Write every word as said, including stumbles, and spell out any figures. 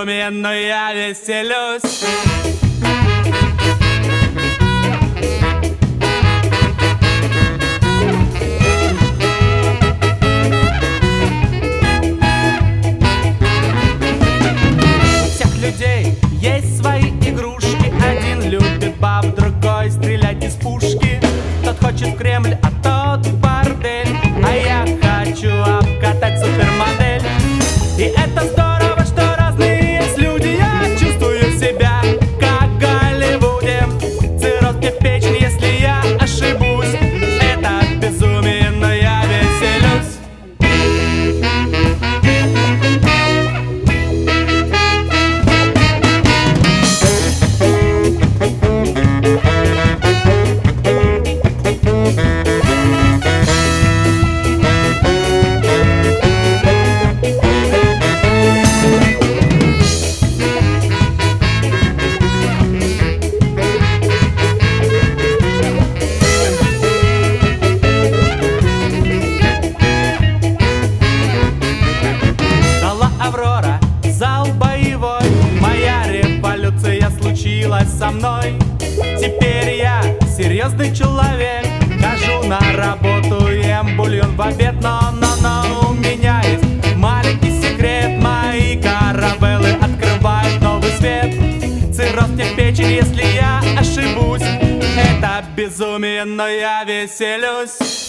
безумие, но я веселюсь. У всех людей есть свои игрушки. Один любит баб, другой стрелять из пушки. Тот хочет в Кремль, а тот в бордель. А я хочу обкатать супермодель. И это здорово, что разные есть люди. Я чувствую себя как в Голливуде. Цирроз мне в печени, если я ошибусь. Это безумие, но я веселюсь. Аврора, зал боевой. Моя революция случилась со мной. Теперь я серьезный человек. Хожу на работу, ем бульон в обед. Но, но, но у меня есть маленький секрет. Мои каравеллы открывают новый свет. Цирроз мне в печень, если я ошибусь. Это безумие, но я веселюсь.